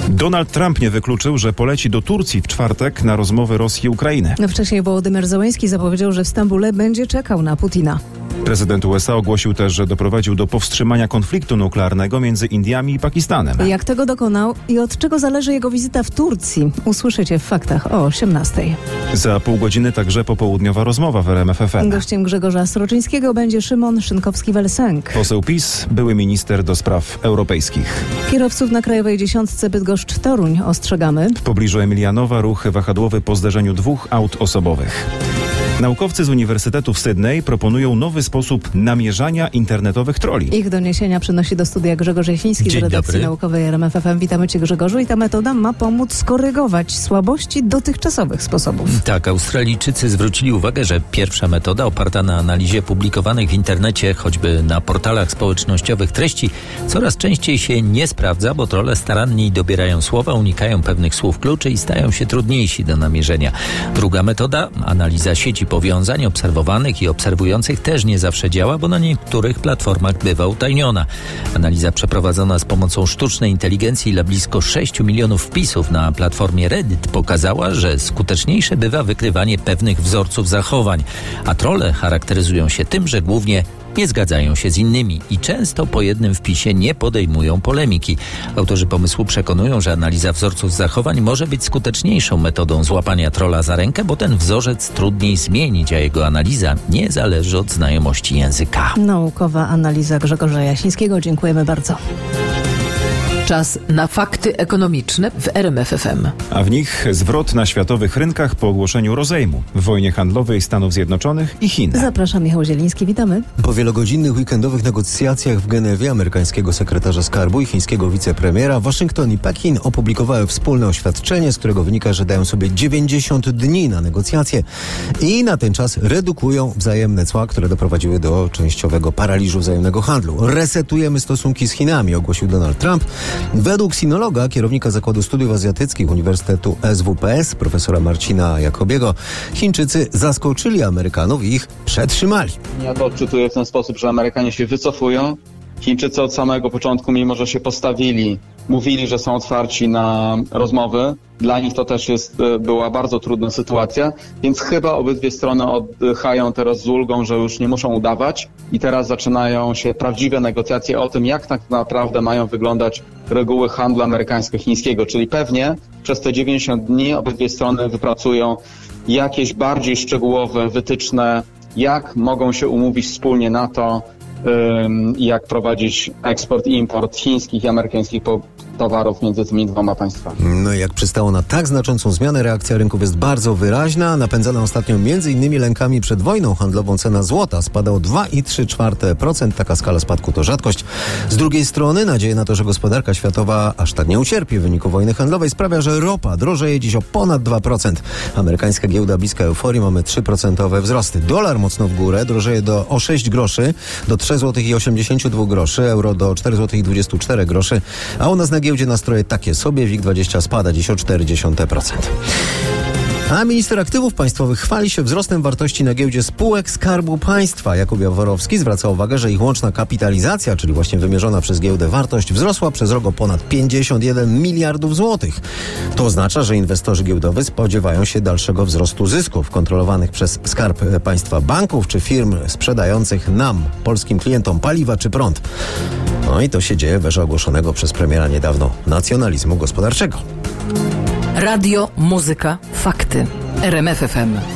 Donald Trump nie wykluczył, że poleci do Turcji w czwartek na rozmowy Rosji i Ukrainy. Wcześniej Wołodymyr Zełenski zapowiedział, że w Stambule będzie czekał na Putina. Prezydent USA ogłosił też, że doprowadził do powstrzymania konfliktu nuklearnego między Indiami i Pakistanem. Jak tego dokonał i od czego zależy jego wizyta w Turcji, usłyszycie w faktach o 18:00. Za pół godziny także popołudniowa rozmowa w RMF FM. Gościem Grzegorza Sroczyńskiego będzie Szymon Szynkowski-Welsenk. Poseł PiS, były minister do spraw europejskich. Kierowców na Krajowej Dziesiątce Bydgoszcz-Toruń ostrzegamy. W pobliżu Emilianowa ruch wahadłowy po zderzeniu dwóch aut osobowych. Naukowcy z Uniwersytetu w Sydney proponują nowy sposób namierzania internetowych trolli. Ich doniesienia przynosi do studia Grzegorz Jasiński z redakcji naukowej RMF FM. Witamy Cię, Grzegorzu. I ta metoda ma pomóc skorygować słabości dotychczasowych sposobów. Tak, Australijczycy zwrócili uwagę, że pierwsza metoda oparta na analizie publikowanych w internecie, choćby na portalach społecznościowych treści, coraz częściej się nie sprawdza, bo trolle staranniej dobierają słowa, unikają pewnych słów kluczy i stają się trudniejsi do namierzenia. Druga metoda, analiza sieci powiązań obserwowanych i obserwujących, też nie zawsze działa, bo na niektórych platformach bywa utajniona. Analiza przeprowadzona z pomocą sztucznej inteligencji dla blisko 6 milionów wpisów na platformie Reddit pokazała, że skuteczniejsze bywa wykrywanie pewnych wzorców zachowań, a trolle charakteryzują się tym, że głównie nie zgadzają się z innymi i często po jednym wpisie nie podejmują polemiki. Autorzy pomysłu przekonują, że analiza wzorców zachowań może być skuteczniejszą metodą złapania trolla za rękę, bo ten wzorzec trudniej zmienić, a jego analiza nie zależy od znajomości języka. Naukowa analiza Grzegorza Jasińskiego. Dziękujemy bardzo. Czas na fakty ekonomiczne w RMF FM. A w nich zwrot na światowych rynkach po ogłoszeniu rozejmu w wojnie handlowej Stanów Zjednoczonych i Chin. Zapraszam, Michał Zieliński, witamy. Po wielogodzinnych weekendowych negocjacjach w Genewie amerykańskiego sekretarza skarbu i chińskiego wicepremiera Waszyngton i Pekin opublikowały wspólne oświadczenie, z którego wynika, że dają sobie 90 dni na negocjacje i na ten czas redukują wzajemne cła, które doprowadziły do częściowego paraliżu wzajemnego handlu. Resetujemy stosunki z Chinami, ogłosił Donald Trump. Według sinologa, kierownika Zakładu Studiów Azjatyckich Uniwersytetu SWPS, profesora Marcina Jakobiego, Chińczycy zaskoczyli Amerykanów i ich przetrzymali. Ja to odczytuję w ten sposób, że Amerykanie się wycofują. Chińczycy od samego początku, mimo że się postawili, mówili, że są otwarci na rozmowy. Dla nich to też była bardzo trudna sytuacja, więc chyba obydwie strony oddychają teraz z ulgą, że już nie muszą udawać i teraz zaczynają się prawdziwe negocjacje o tym, jak tak naprawdę mają wyglądać reguły handlu amerykańsko-chińskiego, czyli pewnie przez te 90 dni obydwie strony wypracują jakieś bardziej szczegółowe wytyczne, jak mogą się umówić wspólnie na to, jak prowadzić eksport i import chińskich i amerykańskich towarów między tymi dwoma państwami. No i jak przystało na tak znaczącą zmianę, reakcja rynków jest bardzo wyraźna, napędzana ostatnio m.in. lękami przed wojną handlową. Cena złota spada o 2,3%. Taka skala spadku to rzadkość. Z drugiej strony nadzieja na to, że gospodarka światowa aż tak nie ucierpi w wyniku wojny handlowej, sprawia, że ropa drożeje dziś o ponad 2%. Amerykańska giełda bliska euforii, mamy 3% wzrosty. Dolar mocno w górę, drożeje o 6 groszy, do 3,82 zł, euro do 4,24 zł, a u nas na giełdzie nastroje takie sobie, WIG20 spada dziś o 0,4%. A minister aktywów państwowych chwali się wzrostem wartości na giełdzie spółek Skarbu Państwa. Jakub Jaworowski zwraca uwagę, że ich łączna kapitalizacja, czyli właśnie wymierzona przez giełdę wartość, wzrosła przez rok o ponad 51 miliardów złotych. To oznacza, że inwestorzy giełdowi spodziewają się dalszego wzrostu zysków kontrolowanych przez Skarb Państwa banków czy firm sprzedających nam, polskim klientom, paliwa czy prąd. No i to się dzieje w erze ogłoszonego przez premiera niedawno nacjonalizmu gospodarczego. Radio, muzyka, fakty. RMF FM.